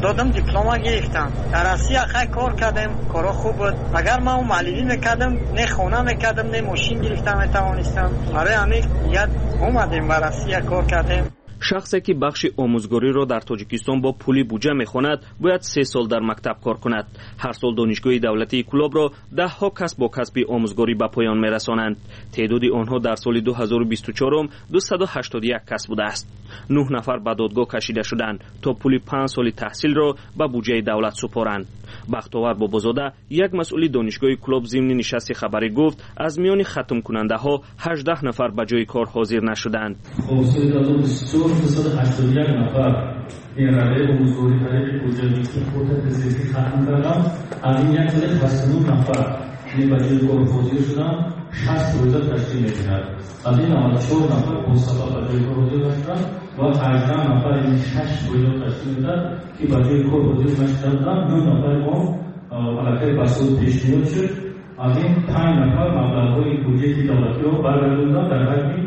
دادم دیپلم گرفتم. در روسیه خیلی کار کردم، کارا خوب بود. اگر من معلمی میکردم، نه خانه میکردم، نه ماشین گرفتم میتوانستم. برای همین یاد اومدیم به روسیه کار کردیم. شخصی که بخش آموزگاری را در تاجیکستان با پولی بودجه میخواند باید 3 سال در مکتب کار کند. هر سال دانشگاه دولتی کلوب را 10 ها کسب با کسب آموزگاری به پایان میرسانند. تعداد آنها در سال 2024 281 کس بوده است. 9 نفر به دادگاه کشیده شدند تا پول 5 سال تحصیل را به بودجه دولت سپارند. بختاور بابازاده یک مسئول دانشگاه کلوب ضمن نشست خبری گفت از میان ختم کننده ها 18 نفر به جای کار حاضر نشدند. 281 نفر این روی آموزگاری برای بودجه خود تزیزی ختم کردم. از این 169 نفر این به جای کار حاضر شدند. 60 روزه تشکیل می‌کند. از این 94 نفر با سبب به جای کار حاضر نشدند و 18 نفر این 6 روزه تشکیل می‌دهد که به جای کار حاضر نشدند. 2 نفر ما علاقه بسیار پیشنهاد شد. از این 5 نفر مبلغ‌های بودجه دولتی را برگرداندند در حجم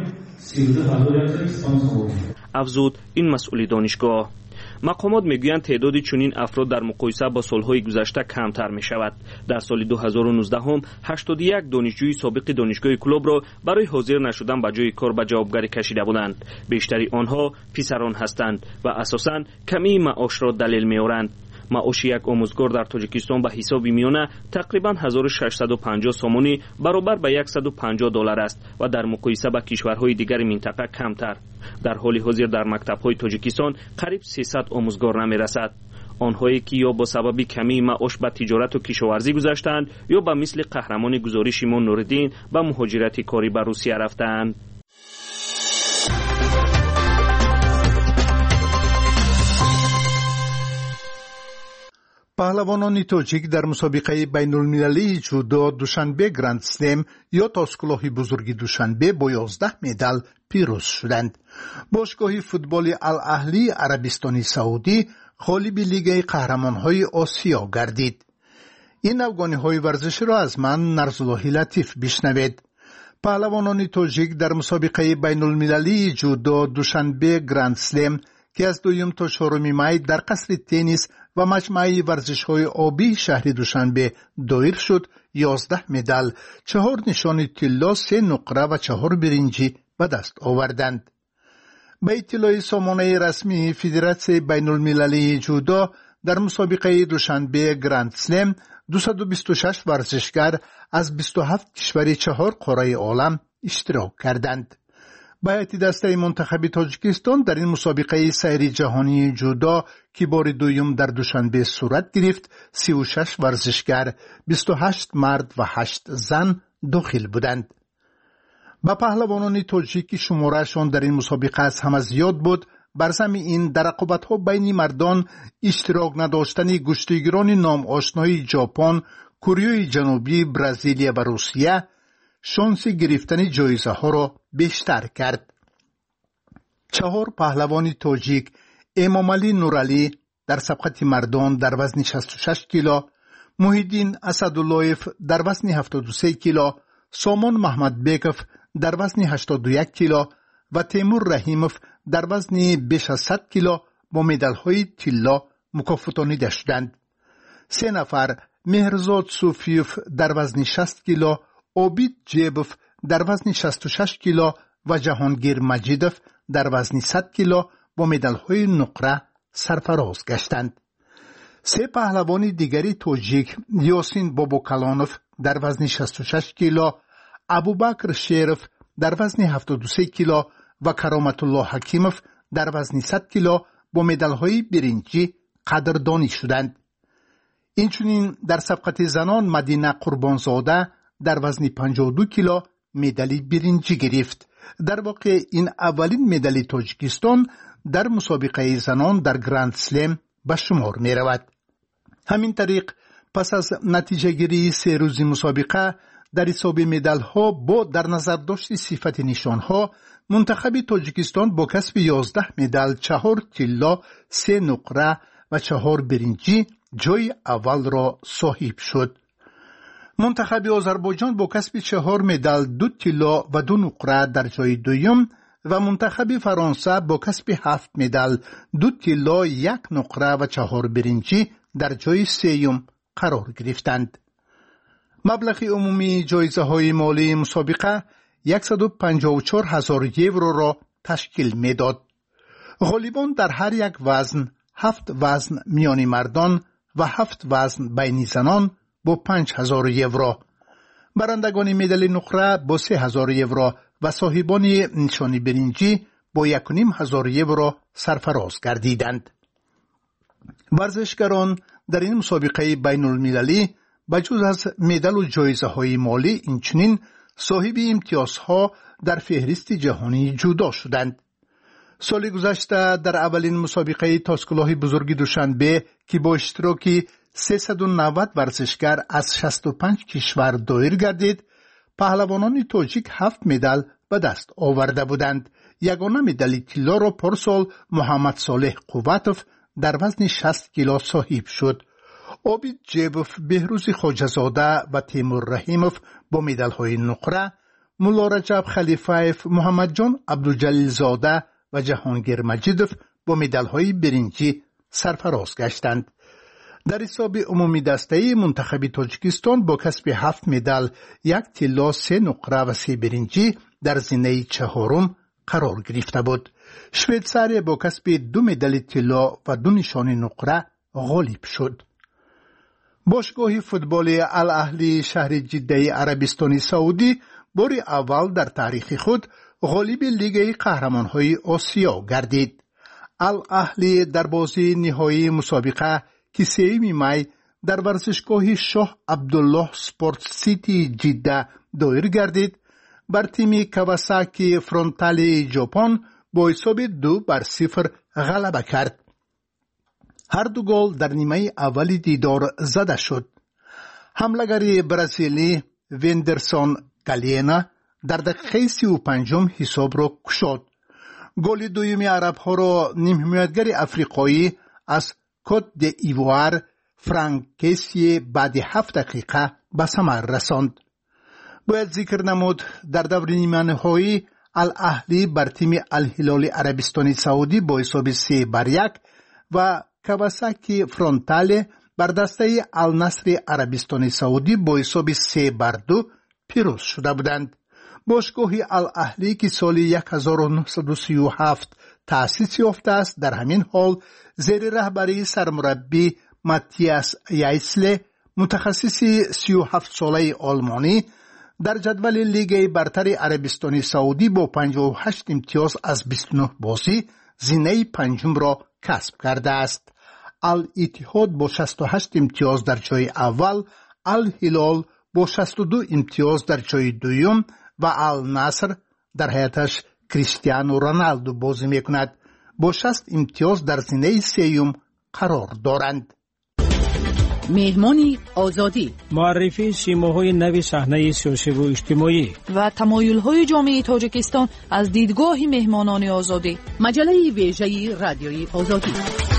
13100 افزود این مسئول دانشگاه. مقامات میگویند تعداد چنین افراد در مقایسه با سالهای گذشته کمتر می شود. در سال 2019 هم 81 دانشجوی سابق دانشگاه کلوب را برای حاضر نشدن به جای کار به جوابگری کشیده بودند. بیشتری آنها پسران هستند و اساساً کمی معاش را دلیل می‌آورند. معاش یک آموزگار در تاجیکستان به حساب میانه تقریباً 1650 سومونی برابر به $150 است و در مقایسه با کشورهای دیگر منطقه کمتر. در حال حاضر در مکتب‌های تاجیکستان قریب 300 آموزگار نمی‌رسد. آنهایی که یا با سبب کمی معاش به تجارت و کشاورزی گذاشتند یا به مثل قهرمان گزارش شیمون نوردین به مهاجرت کاری به روسیه رفتند. پهلوانان تاجیک در مسابقه بین المللی جودو دوشنبه گرند سلم یا تاسکلاهی بزرگی دوشنبه با 11 مدال پیروز شدند. باشگاه فوتبال الاهلی عربستان سعودی غالب لیگ قهرمان‌های آسیا گردید. این افغانی‌های ورزشی را از من نرزالله لطیف بشنوید. پهلوانان تاجیک در مسابقه بین المللی جودو دوشنبه گرند سلم که از 2 تا 4 می در قصر تنیس و مجمع ورزش‌های آبی شهر دوشنبه دایر شد 11 مدال، 4 نشان طلا، 3 نقره و 4 برنجی به دست آوردند. به اطلاع سامانه رسمی فدراسیون بین المللی جودو در مسابقه دوشنبه گرند سلم 226 ورزشگر از 27 کشور 4 قاره عالم اشتراک کردند. به هیئت دسته منتخب تاجیکستان در این مسابقه سیر جهانی جودو که بار دوم در دوشنبه صورت گرفت 36 ورزشگر، 28 مرد و 8 زن داخل بودند. با پهلوانان تاجیک شمارهشان در این مسابقه از همه زیاد بود، بر ضمن این در رقابت‌ها بین مردان اشتراک نداشتن گشتیگران نام آشنای ژاپن، کره جنوبی، برزیل و روسیه شانس گرفتن جایزه ها را بیشتر کرد. 4 پهلوان تاجیک امام علی نورعلی در سبقت مردان در وزن 66 کیلو، محیدین اسداللهیف در وزن 73 کیلو، سامان محمد بیکف در وزن 81 کیلو و تیمور رحیموف در وزن بیش از 100 کیلو با مدال های طلا مکافاتانیده شدند. 3 نفر مهرزاد صوفیوف در وزن 60 کیلو، عابد جیبوف در وزن 66 کیلو و جهانگیر مجیدوف در وزن 100 کیلو با مدال‌های نقره سرفراز گشتند. 3 پهلوان دیگری تاجیک یاسین باباکلانوف در وزن 66 کیلو، ابوبکر شیروف در وزن 73 کیلو و کرامت الله حکیموف در وزن 100 کیلو با مدال‌های برنجی قدردانی شدند. اینچنین در سبقت زنان مدینه قربانزاده در وزن 52 کیلو مدال برنجی گرفت. در واقع این اولین مدال تاجیکستان در مسابقه زنان در گرند سلم به شمار می رود. همین طریق پس از نتیجه گیری 3 روزی مسابقه در حساب مدال ها با در نظر داشت صفت نشان ها منتخب تاجیکستان با کسب 11 مدال، 4 طلا، 3 نقره و 4 برنجی جای اول را صاحب شد. منتخب آذربایجان با کسب 4 مدال، 2 طلا و 2 نقره در جای دوم و منتخب فرانسه با کسب 7 مدال، 2 طلا، 1 نقره و 4 برنجی در جای سوم قرار گرفتند. مبلغ عمومی جایزه های مالی مسابقه 154,000 یورو را تشکیل میداد. غالبان در هر یک وزن 7 وزن میان مردان و 7 وزن بین زنان با 5,000 یورو، برندگان مدال نقره با 3,000 یورو و صاحبان نشان برنجی با 1,500 یورو سرفراز گردیدند. ورزشکاران در این مسابقه بین المللی بجز از مدال و جایزه های مالی اینچنین صاحب امتیازها در فهرست جهانی جدا شدند. سال گذشته در اولین مسابقه تاسکلاه بزرگ دوشنبه که با اشتراک 390 ورزشکار از 65 کشور دایر گردید، پهلوانان تاجیک 7 مدال به دست آورده بودند. یگانه مدال طلا را پارسال محمد صالح قوتوف در وزن 60 کیلو صاحب شد. عابد جیبوف، بهروز خواجه‌زاده و تیمور رحیموف با مدال های نقره، مولا رجب خلیفایف، محمد جان عبدالجلیل زاده و جهانگیر مجیدوف با مدال های برنجی سرفراز گشتند. در حساب عمومی دسته منتخب تاجیکستان با کسب 7 مدال، 1 طلا، 3 نقره و 3 برنجی در زینه چهارم قرار گرفته بود. شویتزاری با کسب 2 مدال طلا و 2 نشان نقره غالب شد. باشگاه فوتبال الاهلی شهر جده عربستان سعودی بار اول در تاریخ خود غالب لیگ قهرمان‌های آسیا گردید. الاهلی در بازی نهایی مسابقه که 3 می در ورزشگاه شاه عبدالله سپورت سیتی جده دایر گردید، بر تیم کواساکی فرونتال ژاپن با حساب 2-0 غلبه کرد. هر دو گل در نیمه اولی دیدار زده شد. حمله‌گر برزیلی وندرسون گالینا در دقیقه 35 حساب را گشاد. گل دوم عرب‌ها را نیم حمایتگر افریقایی از کوت د'ivoire فرانک کیسی بعد 7 دقیقه به ثمر رساند. باید ذکر نمود در دور نیمه نهایی الاهلی بر تیم الهلال عربستان سعودی با حساب 3-1 و کواساکی فرونتال بر دسته النصر عربستان سعودی با حساب 3-2 پیروز شده بودند. باشگاه الاهلی که سال 1937 تأسیس یافته است در همین حال زیر رهبری سرمربی ماتیاس یایسله متخصص 37 ساله آلمانی در جدول لیگ برتر عربستان سعودی با 58 امتیاز از 29 بازی زینه پنجم را کسب کرده است. الاتحاد با 68 امتیاز در جای اول، الهلال با 62 امتیاز در جای دوم و النصر در حیاتش کریستیانو رونالدو بازی میکند با 60 امتیاز در زینه سوم قرار دارند. مهمانی آزادی، معرفی سیماهای نو صحنه سیاسی و اجتماعی و تمایل‌های جامعه تاجیکستان از دیدگاه مهمانان آزادی. مجله ویژه رادیوی آزادی.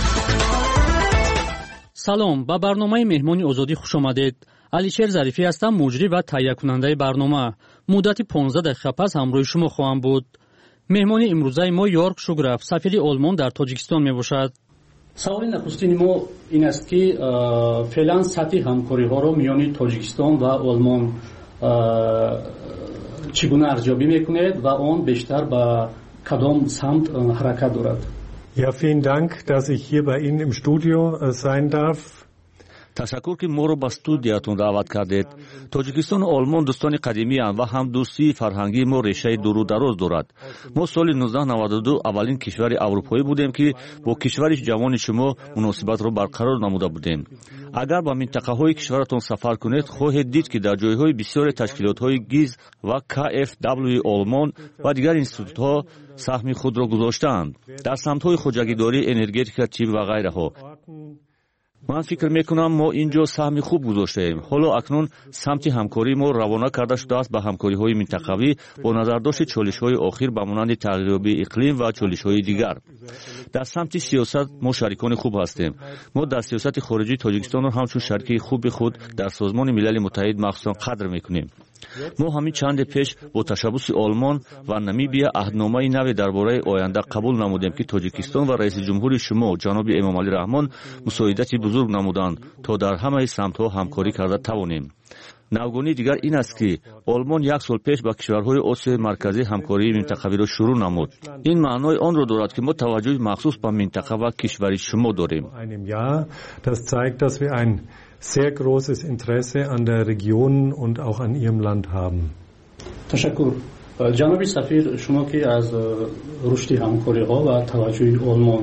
سلام، با برنامه مهمانی آزادی خوش آمدید. علیشیر ظریفی هستم، مجری و تهیه کننده برنامه. مدت 15 دقیقه پس همراه شما خواهم بود. مهمانی امروزه ما یورک شوگراف، سفیر آلمان در تاجیکستان می باشد. سوال نخستین ما این است که فعلا سطح همکاری ها رو میان تاجیکستان و آلمان چگونه ارزیابی میکنید و آن بیشتر به کدام سمت حرکت دارد؟ Ja, vielen Dank, dass ich hier bei Ihnen im Studio sein darf. تشکر که ما رو به استودیوتون دعوت کردید. تاجیکستان و آلمان دوستان قدیمی اند و هم دوستی فرهنگی ما ریشه دور و دراز دارد. ما سال 1992 اولین کشور اروپایی بودیم که با کشور جوان شما مناسبت رو برقرار نموده بودیم. اگر با منطقه های کشورتون سفر کنید خواهید دید که در جایهای بسیار تشکیلات های گیز و KfW آلمان و دیگر انستیتوت ها سهم خود را گذاشتند در سمت های خودجگیداری، انرژتیک، طب و غیره ها. من فکر میکنم ما اینجا سهم خوب گذاشته ایم. حالا اکنون سمت همکاری ما روانه کرده شده است به همکاری های منطقوی با نظرداشت چالش های آخر به مانند تغییریابی اقلیم و چالش های دیگر. در سمت سیاست ما شریکان خوب هستیم. ما در سیاست خارجی تاجیکستان را همچون شریک خوب خود در سازمان ملل متحد مخصوصا قدر میکنیم. мо ҳамин чанде пеш бо ташаббуси олмон ва намибия аҳдномаи наве дар бораи оянда қабул намудем ки тоҷикистон ва раиси ҷумҳури шумо ҷаноби эмомалӣ раҳмон мусоидати бузург намуданд то дар ҳамаи самтҳо ҳамкорӣ карда тавонем. навгони дигар ин аст ки олмон як сол пеш ба кишварҳои осиёи марказӣ ҳамкории минтақавиро шурӯъ намуд. ин маънои онро дорад ки мо таваҷҷӯҳи махсус ба минтақа ва кишвари шумо дорем. Sehr großes Interesse an der Region und auch an Ihrem Land haben. Tashakkur. Janobi Safir, shuma ki az rushdi hamkoriha va tavajjuhi Olmon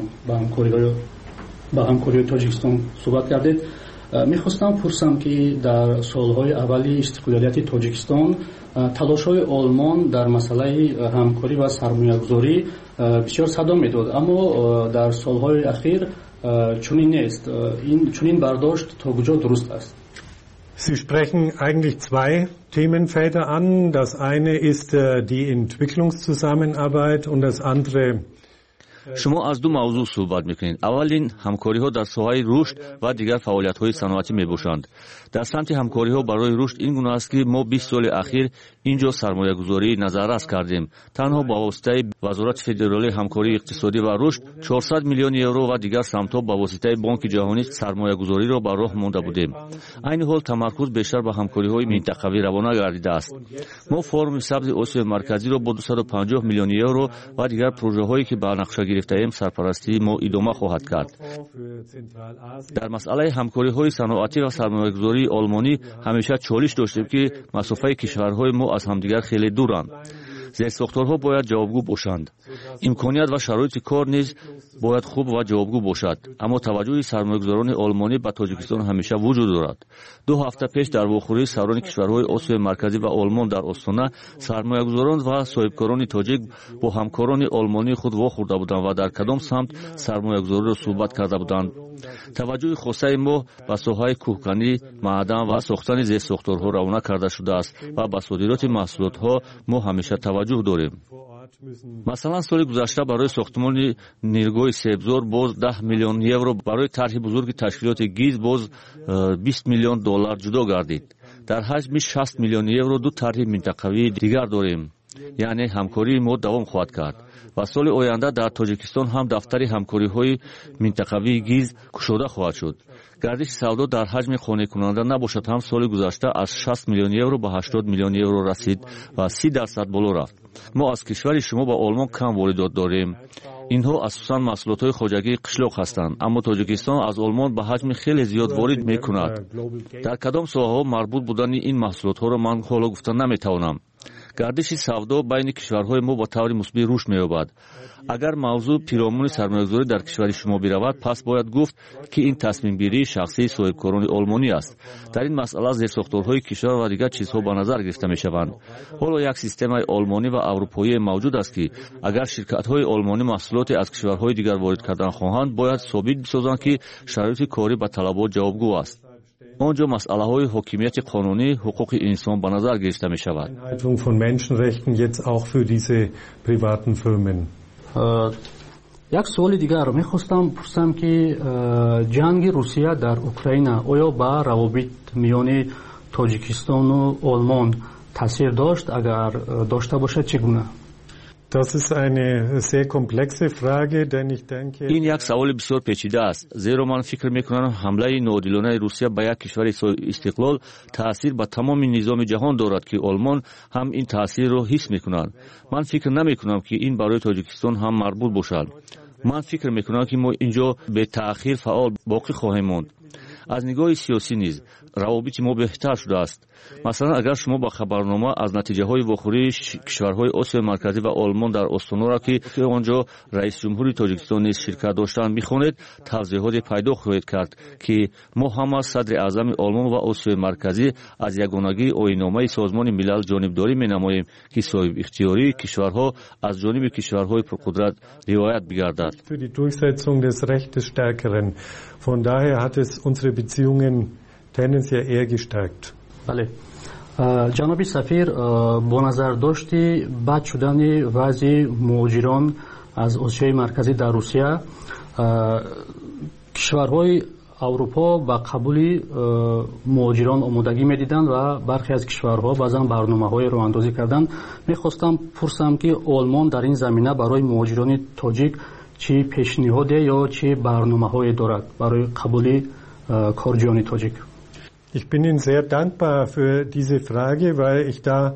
ba hamkorihi Tojikiston suhbat kardid. Мехостам пурсам ки дар солҳои аввали истиқлолияти Тоҷикистон талошҳои Олмон дар масъалаи ҳамкорӣ ва сармоягузорӣ бисёр садо медод, аммо дар солҳои ахир чунин нест. Чунин бардошт то куҷо дуруст аст? Sie sprechen eigentlich zwei Themenfelder an. Das eine ist die Entwicklungszusammenarbeit und das andere шумо аз ду мавзӯъ суҳбат мекунед. аввалин ҳамкориҳо дар соҳаи рушд ва дигар фаъолиятҳои саноатӣ мебошанд. дар самти ҳамкориҳо барои рушд ин гуна аст ки мо 20 соли ахир ин ҷо сармоягузории назаррас кардем. танҳо ба воситаи вазорати федералии ҳамкории иқтисодӣ ва рушд 400 миллиони евро ва дигар самтҳо ба воситаи бонки ҷаҳонӣ сармоягузориро ба роҳ монда будем. айни ҳол тамаркуз бештар ба ҳамкориҳои минтақавӣ равона гардидааст. мо форуми сабзи осиёи марказиро бо 250 миллиони евро ва дигар проҷаҳое ки ба нақша гирифтаем сарпарастии мо идома хоҳад кард. дар масъалаи ҳамкориҳои саноатӣ ва сармоягузории олмонӣ ҳамеша чолиш доштем ки масофаи кишварҳои мо аз ҳамдигар хеле дуранд. зерсохторҳо бояд ҷавобгӯ бошанд. имконият ва шароити кор низ бояд хуб ва ҷавобгӯ бошад. аммо таваҷҷӯҳи сармоягузорони олмонӣ ба Тоҷикистон ҳамеша вуҷуд дорад. 2 ҳафта пеш дар вохӯрии сарони кишварҳои осиёи марказӣ ва олмон дар остона сармоягузорон ва соҳибкорони тоҷик бо ҳамкорони олмонии худ вохӯрда буданд ва дар кадом самт сармоягузориро суҳбат карда буданд. таваҷҷӯҳи хосаи мо ба соҳаи кӯҳканӣ, маъдан ва сохтани зерсохторҳо равона карда шудааст ва ба содироти маҳсулотҳо мо ҳамеша таваҷҷӯҳ дорем. масалан соли гузашта барои сохтмони ниргоҳи себзор боз 10 миллион евро, барои тарҳи бузурги ташкилоти ГИЗ боз 20 миллион доллар ҷудо гардид. дар ҳаҷми 60 миллион евро ду тарҳи минтақавии дигар дорем, яъне ҳамкории мо давом хоҳад кард. ва соли оянда дар Тоҷикистон ҳам дафтари ҳамкориҳои минтақавии ГИЗ кушода хоҳад шуд. гардиши савдо дар ҳаҷми қонеъкунанда набошад ҳам соли гузашта аз 60 миллион евро ба 80 миллион евро расид ва 30% боло рафт. мо аз кишвари шумо ба Олмон кам воридот дорем. инҳо асосан маҳсулотҳои хоҷагии қишлоқ ҳастанд, аммо Тоҷикистон аз Олмон ба ҳаҷми хеле зиёд ворид мекунад. дар кадом соҳаҳо марбут будани ин маҳсулотҳоро ман ҳоло гуфта наметавонам. гардиши савдо байни кишварҳои мо ба таври мусбит рушд меёбад. агар мавзӯъ пиромони сармоягузорӣ дар кишвари шумо биравад, пас бояд гуфт ки ин тасмимгирии шахсии соҳибкорони олмонӣ аст. дар ин масъала зерсохторҳои кишвар ва дигар чизҳо ба назар гирифта мешаванд. ҳоло як системаи олмонӣ ва аврупоие мавҷуд аст ки агар ширкатҳои олмонӣ маҳсулоте аз кишварҳои дигар ворид кардан хоҳанд, бояд собит бисозанд ки шароити корӣ ба талабот ҷавобгӯ аст. онҷо масъалаҳои ҳокимияти қонунӣ, ҳуқуқи инсон ба назар гирифта мешавад. як суоли дигар мехостам пурсам ки ҷанги Русия дар Украина оё ба равобит миёни Тоҷикистону Олмон таъсир дошт? агар дошта бошад чӣ гуна? ин як саволи бисёр печида аст, зеро ман фикр мекунам ҳамлаи ноодилонаи Русия ба як кишвари соҳибистиқлол таъсир ба тамоми низоми ҷаҳон дорад ки Олмон ҳам ин таъсирро ҳис мекунад. ман фикр намекунам ки ин барои Тоҷикистон ҳам марбут бошад. ман фикр мекунам ки мо инҷо бетаъхир фаъол боқӣ хоҳем монд. аз нигоҳи сиёсӣ низ равобити мо беҳтар шудааст. масалан агар шумо ба хабарнома аз натиҷаҳои вохӯрии кишварҳои осиёи марказӣ ва Олмон дар остонаро ки онҷо раисҷумҳури Тоҷикистон низ ширкат доштанд бихонед, тавзеҳоте пайдо хоҳед кард ки мо ҳама садри аъзами Олмон ва осиёи марказӣ аз ягонагии оинномаи Созмони милал ҷонибдорӣ менамоем ки соҳибихтиёрии кишварҳо аз ҷониби кишварҳои пурқудрат риоят бигардад. Von daher hat es unsere Beziehungen tendenziell eher gestärkt. Bale. Janobi Safir, bo nazar doshti bad shudani vazi muhojirон аз Осиёи марказӣ дар Русия, кишварҳои اروپا با قبول مهاجران آمادگی میدیدند و برخی از کشورها بعضا برنامه‌های راه اندازی کردند. میخواستم پرسم که آلمان در این زمینه برای مهاجران تاجیک چه پیشنهاد یا چه برنامه‌هایی دارد برای قبول کارجویان تاجیک؟ Ich bin Ihnen sehr dankbar für diese Frage, weil ich da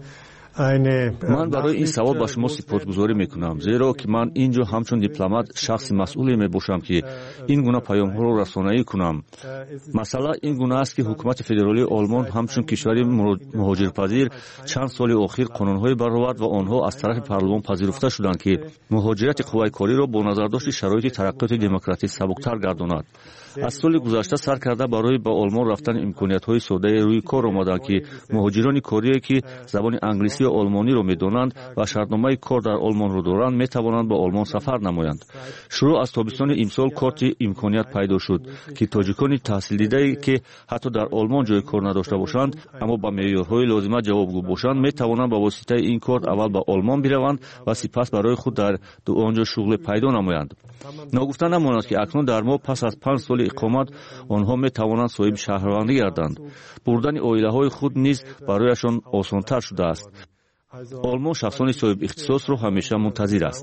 من برای این سوال با شما سپاسگزاری میکنم، زیرا که من اینجا همچون دیپلمات شخص مسئولی میباشم که این گونه پیام‌ها را رسانه‌ای کنم. مثلا این گونه است که حکومت فدرالی آلمان همچون کشوری مهاجرپذیر چند سال اخیر قانون‌های برآورد و آنها از طرف پارلمان پذیرفته شدند که مهاجرت قوای کاری را با نظرداشت شرایط ترقیات دموکراتیک سبکتر گرداند. از سال گذشته سر کرده برای به آلمان رفتن امکانیت‌های ساده روی کار آمدند که مهاجران کاری که زبان انگلیسی و آلمانی را می‌دانند و شرطنامه کار در آلمان را دارند می‌توانند به آلمان سفر نمایند. شروع از تابستان امسال کارت امکانیت پیدا شد که تاجیکان تحصیل دیده که حتی در آلمان جای کار نداشته باشند اما با معیارهای لازمه جوابگو باشند می‌توانند با واسطه این کارت اول به آلمان بروند و سپس برای خود در آنجا شغل پیدا نمایند. نگفته نماند که اکنون در ما پس از 5 سال اقامت آنها می‌توانند صاحب شهروندی گردند. بردن عائله‌های خود نیز برایشان آسان‌تر شده است. آلمان شخصان صاحب اختصاص را همیشه منتظر است.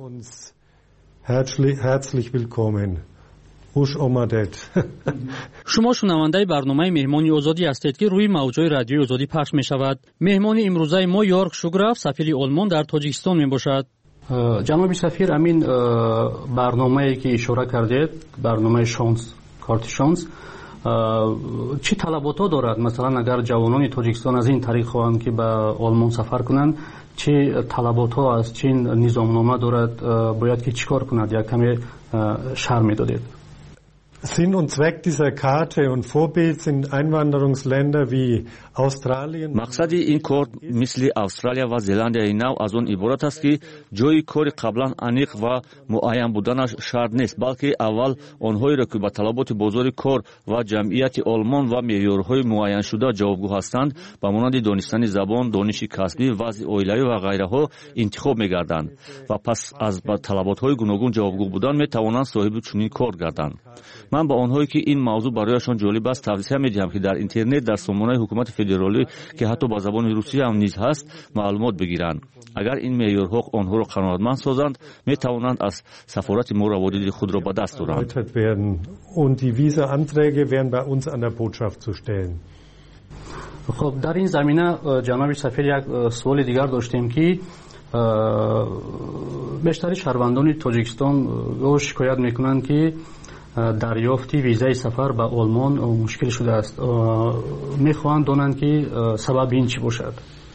Herzlich willkommen. خوش آمدید. شما شنونده برنامه مهمان آزادی هستید که روی موج‌های رادیوی آزادی پخش می‌شود. مهمان امروزه ما یورک شوگراف سفیر آلمان در تاجیکستان میباشد. جناب سفیر، امین برنامه‌ای که اشاره کردید، برنامه شانس، کارت شانس، چه طلبات‌ها دارد؟ مثلا اگر جوانان تاجیکستان از این طریق خواهند که به آلمان سفر کنند، چه طلبات‌ها از چه نظامنامه دارد؟ باید که چیکار کند؟ یک کمی شرح می‌دادید. Sinn und Zweck dieser Karte und Vorbild sind Einwanderungsländer wie Australien. مقصد این کارت مثل استرالیا و زلندیای نو از آن عبارت است که جای کار قبلا انیق و معین بودنش شرط نیست، بلکه اول آنهایی را که به طلبات بازار کار و جمعیت آلمان و معیارهای معین شده جوابگو هستند به مانند دانستن زبان، دانش کسبی، وضع عائله‌ای و غیره انتخاب می‌گردند و پس از به طلبات‌های گوناگون جوابگو بودن می‌توانند صاحب چنین کار گردند. من به آنهایی که این موضوع برایشان جالب است توصیه می‌دهم که در اینترنت در سامانه حکومت فدرالی که حتی با زبان روسی هم نیز هست معلومات بگیرند. اگر این معیارها آنها را قناعتمند سازند می‌توانند از سفارت ما روابط خود را به دست آورند. Und die Visa-Anträge wären bei uns an der Botschaft zu stellen. خب در این زمینه جناب سفیر یک سوال دیگر داشتیم که بیشتر شهروندان تاجیکستان شکایت می‌کنند که دریافت ویزای سفر به آلمان مشکل شده است. میخواهند دانند که سبب این چی باشد.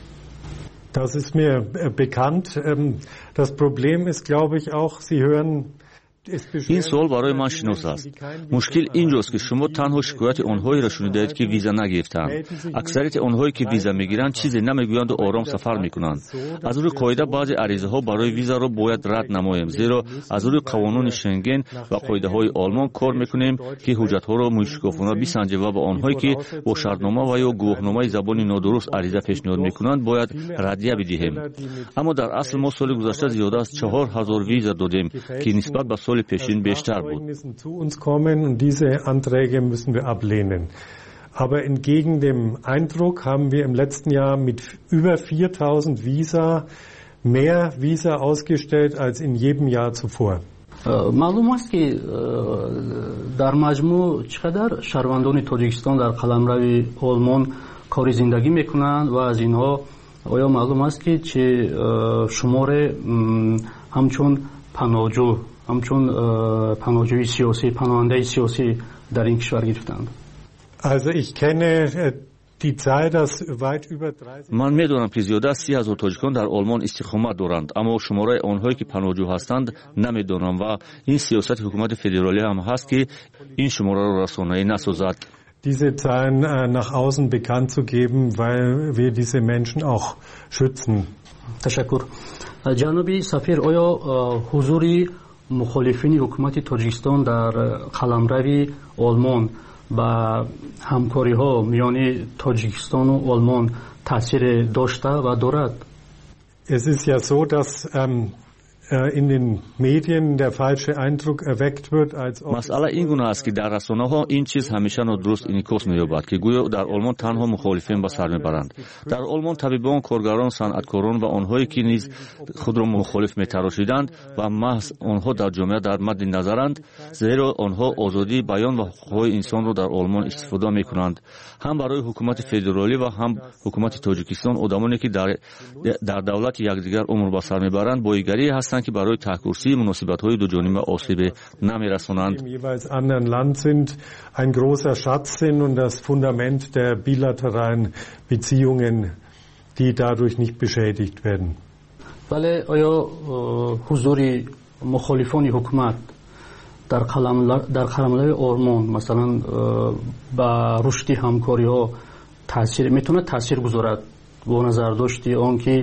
Das ist mir bekannt. Das Problem ist, glaube ich, auch, Sie hören این سوال برای من شناس است. مشکل اینجاست که شما تنها شکایت آنهایی را شنیدید که ویزا نگرفتند. اکثریت آنهایی که ویزا میگیرند چیزی نمیگویند و آرام سفر میکنند. از روی قاعده بعضی عریضه ها برای ویزا را باید رد نماییم، زیرا از روی قوانین شنگن و قاعده های آلمان کار میکنیم که حجت ها را مشکافانه بسنجیم و به آنهایی که با شرطنامه و یا گواهنامه زبانی نادرست عریضه پیشنهاد میکنند باید ردیه بدهیم. اما در اصل ما سال گذشته زیاده از 4000 ویزا دادیم که نسبت به سال پیشین بیشتر بود. Zu uns kommen und diese Anträge müssen wir ablehnen. Aber entgegen dem Eindruck haben wir im letzten Jahr mit über 4000 Visa mehr Visa ausgestellt als in jedem Jahr zuvor. معلوم است که در مجموع چقدر شهروندان تاجیکستان در قلمرو آلمان کاری زندگی میکنند و از اینها آیا معلوم است که چه شمار همچون پناهجو همچون پناهجوی سیاسی، پناهنده سیاسی در این کشور گرفتند؟ Also ich kenne die Zahl, dass weit über 30. من میدونم که زیاده از 30,000 تاجیکان در آلمان استقامت دارند، اما شماره آنهایی که پناهجو هستند نمیدونم و این سیاست حکومت فدرالی هم هست که این شماره را رسانه‌ای نسازد. Diese Zahlen nach außen bekannt zu geben, weil wir diese Menschen auch schützen. تشکر. جناب سفیر، آیا حضور مخالفین حکومت تاجیکستان در قلمرو آلمان و همکاری ها میان تاجیکستان و آلمان تاثیر داشته و دارد؟ Es ist ja so, dass in den Medien der falsche Eindruck erweckt wird, als ob масъала ин гуна аст ки дар расонаҳо ин чиз ҳамеша нодуруст инъикос меёбад ки гӯё дар олмон танҳо мухолифин ба сар мебаранд. дар олмон табибон, коргарон, санъаткорон ва онҳое ки низ худро мухолиф метарошиданд ва маҳз онҳо дар ҷомеа дар мадди назаранд, зеро онҳо озодии баён ва ҳуқуқҳои инсонро дар олмон истифода мекунанд. ҳам барои ҳукумати федералӣ ва ҳам ҳукумати Тоҷикистон одамоне ки дар давлати якдигар умр ба сар мебаранд боигарие ҳастанд ки барои таҳкурсии муносибатҳои дуҷонима осебе намерасонанд. im jeweils anderen Land sind, ein großer Schatz sind und das Fundament der bilateralen Beziehungen, die dadurch nicht beschädigt werden. ولی آیا حضور مخالفان حکومت در قلمرو آلمان مثلا با رشد همکاری ها میتونه تاثیر گذارد؟ با نظر داشتی آن که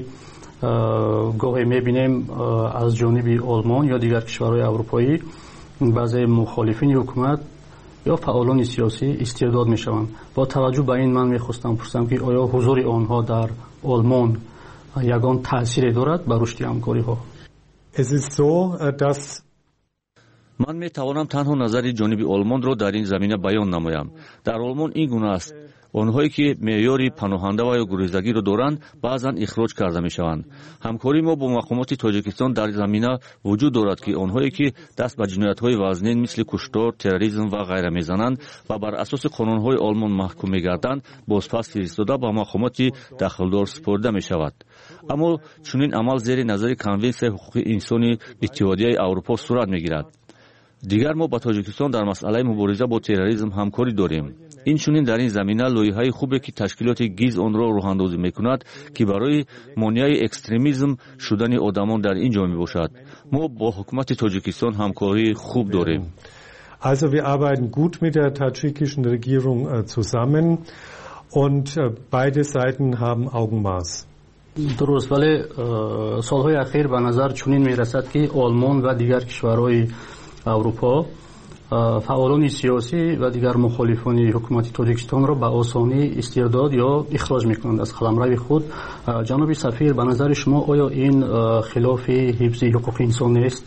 گاهی میبینیم از جانب آلمان یا دیگر کشورهای اروپایی بعضی مخالفین حکومت یا فعالان سیاسی استرداد میشوند. با توجه به این من میخواستم پرسم که آیا حضور آنها در آلمان یگان تأثیر دارد بر رشد همکاری ها؟ Es ist so, dass ман метавонам танҳо назари ҷониби олмонро дар ин замина баён намоям. дар олмон ин гуна аст: онҳое ки меъёри паноҳанда ва ё гурезагиро доранд баъзан ихроҷ карда мешаванд. ҳамкории мо бо мақомоти Тоҷикистон дар замина вуҷуд дорад ки онҳое ки даст ба ҷиноятҳои вазнин мисли куштор, терроризм ва ғайра мезананд ва бар асоси қонунҳои олмон маҳкум мегарданд, бозпас фиристода ба мақомоти дахлдор супорида мешавад. аммо чунин амал зери назари конвенсияи ҳуқуқи инсони иттиҳодияи аврупо сурат мегирад. дигар мо ба Тоҷикистон дар масъалаи мубориза бо терроризм ҳамкорӣ дорем. инчунин дар ин замина лоиҳаи хубе ки ташкилоти ГИЗ онро роҳандозӣ мекунад ки барои монеаи экстремизм шудани одамон дар ин ҷо мебошад. мо бо ҳукумати Тоҷикистон ҳамкории хуб дорем. Also wir arbeiten gut mit der tadschikischen Regierung zusammen und beide Seiten haben Augenmaß. درست، ولی سالهای اخیر به نظر چنین میرسد که آلمان و دیگر کشورهای اروپا فعالان سیاسی و دیگر مخالفان حکومت تاجیکستان را به آسانی استرداد یا اخراج میکنند از قلمرو خود. جناب سفیر، به نظر شما آیا این خلاف حفظ حقوق انسان نیست؟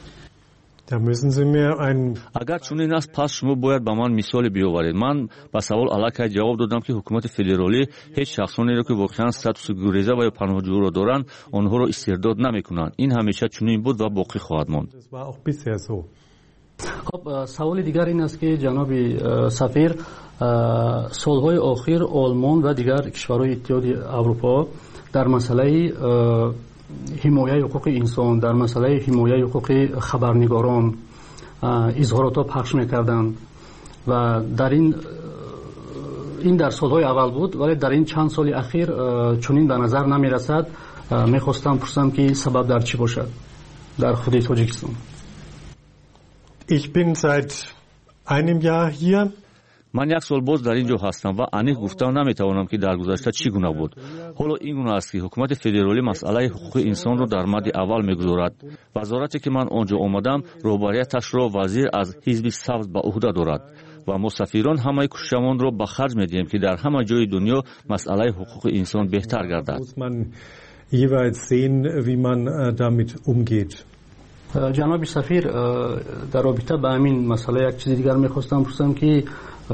агар чунин аст, пас шумо бояд ба ман мисоле биёваред. ман ба савол аллакай ҷавоб додам ки ҳукумати федералӣ ҳеҷ шахсонеро ки воқеан статуси гуреза ва ё паноҳҷӯро доранд онҳоро истирдод намекунанд. ин ҳамеша чунин буд ва боқӣ хоҳад монд. خب سوال دیگر این است که جناب سفیر، سالهای آخر آلمان و دیگر کشورهای اتحادیه اروپا در مسئله حمایت حقوق انسان، در مسئله حمایت حقوق خبرنگاران اظهارات پخش میکردند و در این در سالهای اول بود، ولی در این چند سال اخیر چنین به نظر نمیرسد. میخواستم پرسم که سبب در چی باشد در خود تاجیکستان؟ Ich bin seit einem Jahr hier. ман як сол боз дар ин ҷо ҳастам ва аниқ гуфтан наметавонам ки дар гузашта чӣ гуна буд. ҳоло ин гуна аст ки ҳукумати федералӣ масъалаи ҳуқуқи инсонро дар мадди аввал мегузорад. вазорате ки ман он ҷо омадам роҳбарияташро вазир аз ҳизби сабз ба уҳда дорад ва мо сафирон ҳамаи кӯшишамонро ба харҷ медиҳем ки дар ҳама ҷои дунё масъалаи ҳуқуқи инсон беҳтар гардад. jeweils sehen, wie man damit umgeht. جناب سفیر، در رابطه با همین مسئله یک چیز دیگر میخواستم پرسم که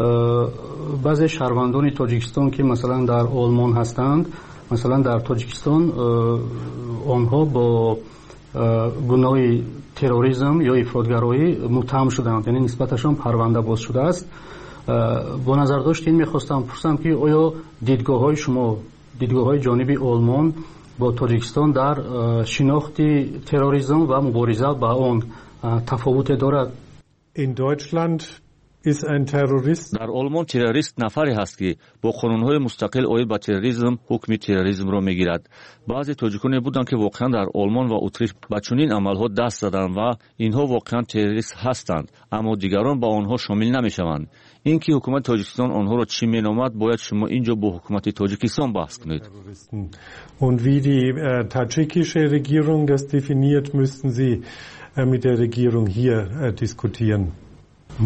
بعضی شهروندان تاجیکستان که مثلا در آلمان هستند، مثلا در تاجیکستان آنها با گناه تروریسم یا افراطگرایی متهم شدند، یعنی نسبتشان پرونده باز شده است. با نظر داشتین میخواستم پرسم که آیا دیدگاه های شما، دیدگاه های جانب آلمان با تاجیکستان در شناخت تروریسم و مبارزه با آن تفاوت دارد؟ In Deutschland ist ein Terrorist. در آلمان تروریست نفری هست که با قانون‌های مستقل اوید با تروریسم حکم تروریسم را میگیرد. بعضی تاجیکانی بودند که واقعا در آلمان و اتریش با چنین عملها دست زدند و اینها واقعا تروریست هستند، اما دیگران با آنها شامل نمیشوند. اینکه حکومت تاجیکستان آنها را چی مینامد باید شما اینجا با حکومت تاجیکستان بحث کنید. Und wie die tadschikische Regierung das definiert, müssten Sie mit der Regierung hier diskutieren.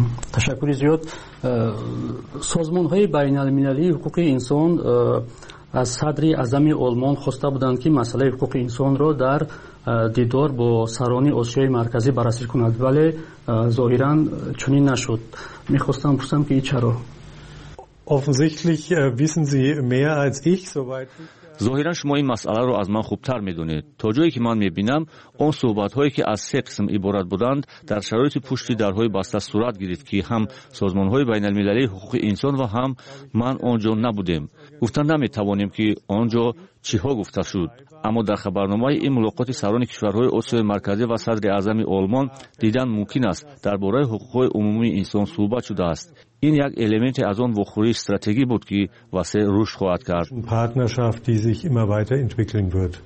تشکر زیاد. سازمان های بین المللی حقوق انسان از صدر اعظم آلمان خواسته بودند که مسئله حقوق انسان را در دیدار با سران آسیای مرکزی بررسی کند، ولی ظاهرا چنین نشد. میخواستم پرسم که چرا؟ Offensichtlich wissen Sie mehr als ich, soweit ظاهرا شما این مسئله رو از من خوبتر میدونید. تا جایی که من میبینم اون صحبت‌هایی که از سه قسم عبارت بودند در شرایط پشت درهای بسته صورت گرفت که هم سازمان‌های بین‌المللی حقوق انسان و هم من آنجا نبودیم. گفتن نمیتوانیم که آنجا چیها گفته شد. اما در خبرنامه این ملاقات سران کشورهای آسیای مرکزی و صدر اعظم آلمان دیدن ممکن است درباره حقوق عمومی انسان صحبت شده است. این یک الیمنت از آن واخوری استراتژی بود که واسه رشد خواهد کرد. Partnerschaft, die sich immer weiterentwickeln wird.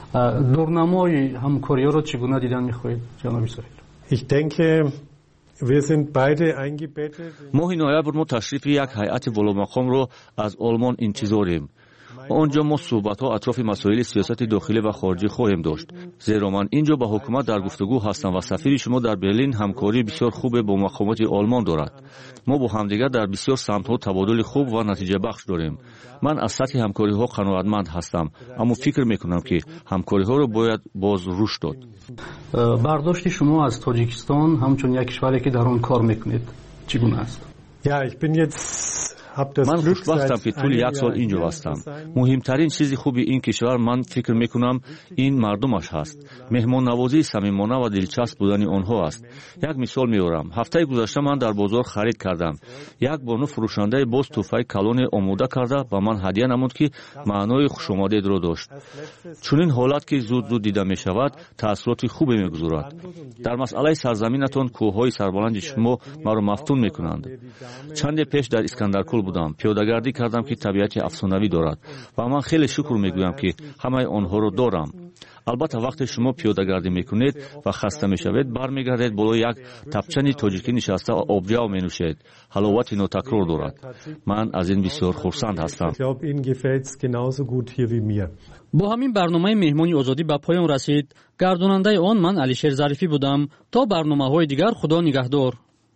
دورنمای همکاری را چگونه دیدن می‌خواهید جناب سفیر؟ Ich denke, wir sind beide eingebettet. ماه نوامبر ما تشریف یک هیئت والامقام را از آلمان انتظاریم. آنجا ما صحبت‌ها اطراف مسائل سیاست داخلی و خارجی خواهیم داشت. زیرا من اینجا با حکومت در گفتگو هستم و سفیر شما در برلین همکاری بسیار خوب با مقامات آلمان دارد. ما با همدیگر در بسیار سمت‌ها تبادل خوب و نتیجه بخش داریم. من از سطح همکاری‌ها قناعتمند هستم، اما فکر می‌کنم که همکاری‌ها را باید باز رشد داد. برداشت شما از تاجیکستان همچون یک کشوری که در آن کار می‌کنید چگونه است؟ Ja, ich bin jetzt من خوشبختم که طول یک سال اینجا هستم. مهمترین چیز خوبی این کشور من فکر میکنم این مردمش هست. مهمان نوازی صمیمانه و دلچسب بودن آنها است. یک مثال میارم. هفته گذشته من در بازار خرید کردم. یک بانو فروشنده باز توفای کلون آماده کرده و من هدیه نمود که معنای خوشامدید را داشت. چون این حالت که زود دیده می شود تأثیرات خوبی میگذارد. در مسئله سرزمینتان کوههای سربلند شما مرا مفتون میکنند. چند پیش در اسکندرکل بودم. پیاده‌گردی کردم که طبیعت افسانه‌ای دارد و من خیلی شکر میگویم که همه آنها را دارم. البته وقتی شما پیاده‌گردی میکنید و خسته میشوید برمیگردید بالای یک تپچنی تاجیکی نشسته و آبجو مینوشید. حلاوت ناتکرار دارد. من از این بسیار خرسند هستم. با همین برنامه مهمانی آزادی به پایان رسید. گرداننده آن من علیشیر ظریفی بودم. تا برنامه‌های دیگر خدا نگهدار.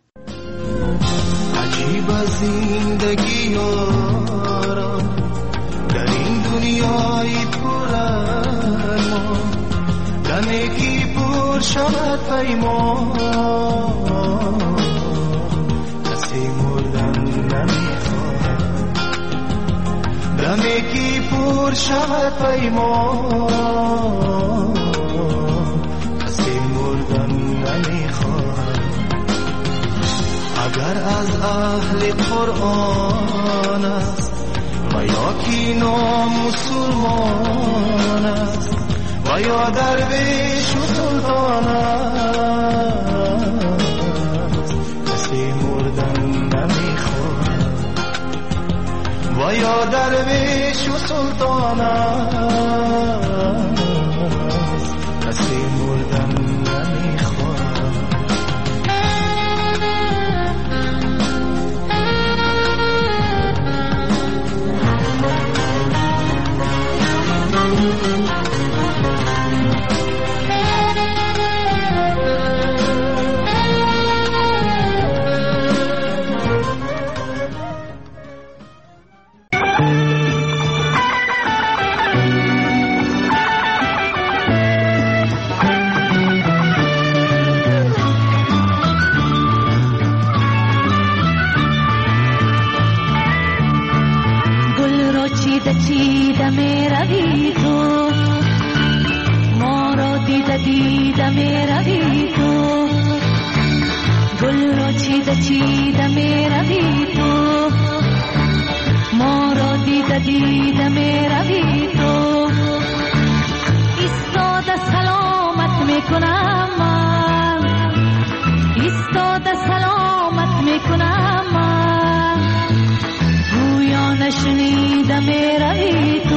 عجیب زندگی یارا در این دنیای پر ارمان دمکی پر شود پیمان کسی مردن نمیخواد دمکی پر شود پیمان کسی مردن نمیخواد اگر از اهل قرآن است و یا کی مسلمان است و یا درویش و سلطان است کسی مردن نمیخواد و یا درویش و سلطان است کسی مردن نمیخواد نشنیدم روی تو